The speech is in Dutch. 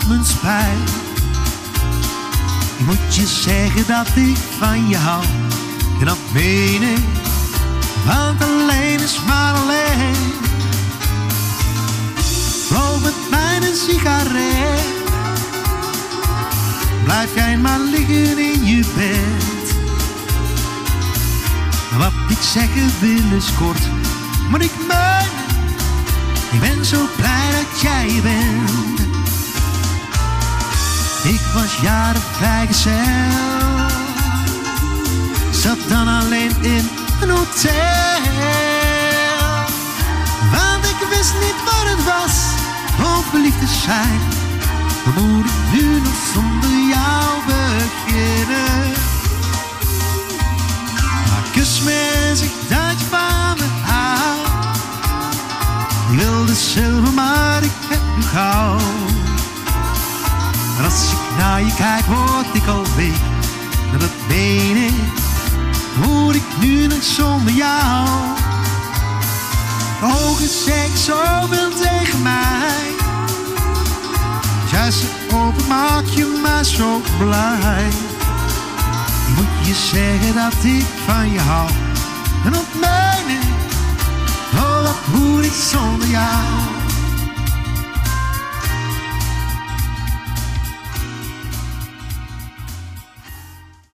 mijn spijt. Ik moet je zeggen dat ik van je hou. En dat meen ik, want alleen is maar alleen. Rook met mij een sigaret. Blijf jij maar liggen in je bed. Wat ik zeggen wil is kort, maar ik meen, ik ben zo blij dat jij bent. Ik was jaren vrijgezel, zat dan alleen in een hotel. Want ik wist niet wat het was, om verliefd te zijn. Dan moet ik nu nog zonder jou beginnen. Maar kus me en zeg dat je van me houdt. Ik wilde zilver, maar ik heb nu goud. Maar als ik naar je kijk, word ik al week. En dat meen ik, moet ik nu nog zonder jou. Ogen zeggen zoveel tegen mij. Als jij ze open, maak je mij zo blij. Ik moet je zeggen dat ik van je hou. En dat meen ik, oh wat moet ik zonder jou.